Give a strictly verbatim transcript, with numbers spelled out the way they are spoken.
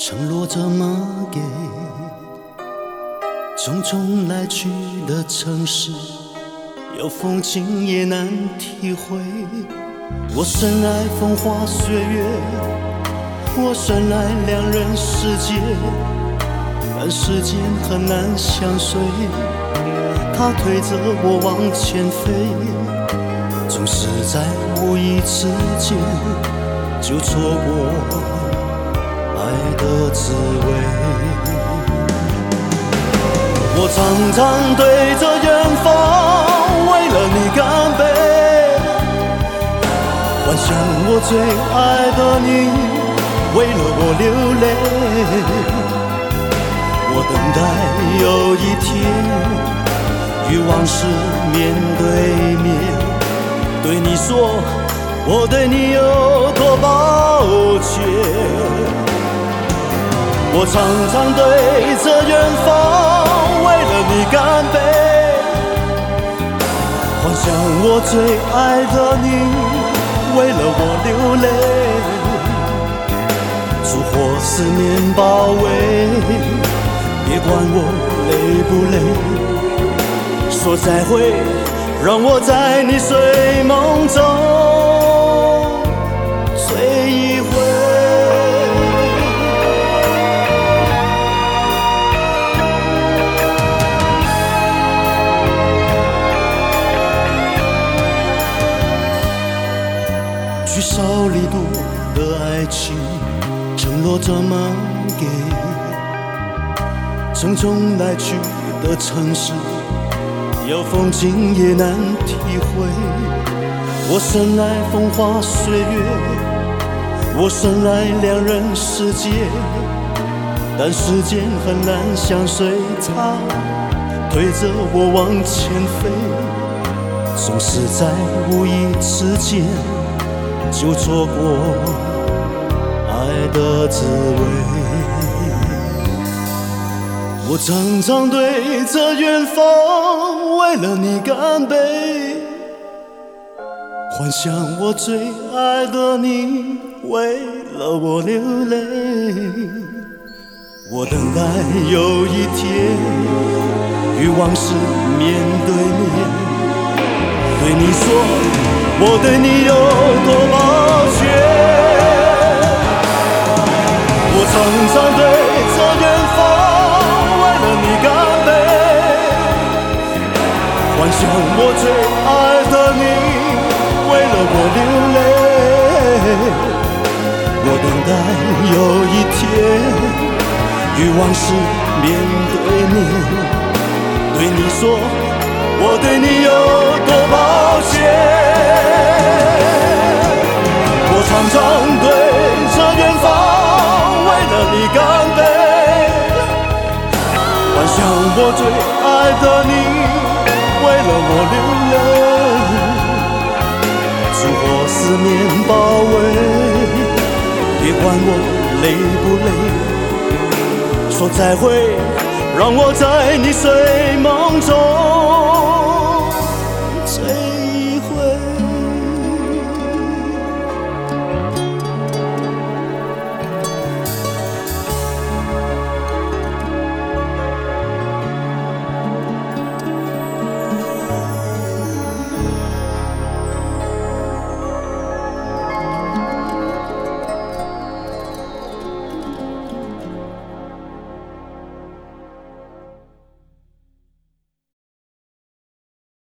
承诺怎么给？匆匆来去的城市，有风景也难体会。我深爱风花雪月，我深爱两人世界，但时间很难相随，它推着我往前飞，总是在无意之间就错过爱的滋味。我常常对着远方，为了你干杯，幻想我最爱的你为了我流泪。我等待有一天与往事面对面，对你说我对你有多抱歉。我常常对着远方，为了你干杯，幻想我最爱的你为了我流泪。烛火思念包围，别管我累不累，说再会，让我在你睡梦中醉一回。聚少离多的爱情，承诺怎么给？匆匆来去的城市，有风景也难体会。我深爱风花雪月，我深爱两人世界，但时间很难相随，它推着我往前飞，总是在无意之间就错过爱的滋味。我常常对着远方，为了你干杯，幻想我最爱的你为了我流泪。我等待有一天与往事面对面，对你说我对你有多抱歉。我常常对着远方，为了你干杯，幻想我最爱的你为了我流泪。我等待有一天与往事面对面，对你说我对你有多抱歉。我常常对着远方，为了你干杯，幻想我最爱的你为了我流泪。烛火思念包围，别管我累不累，说再会，让我在你睡梦中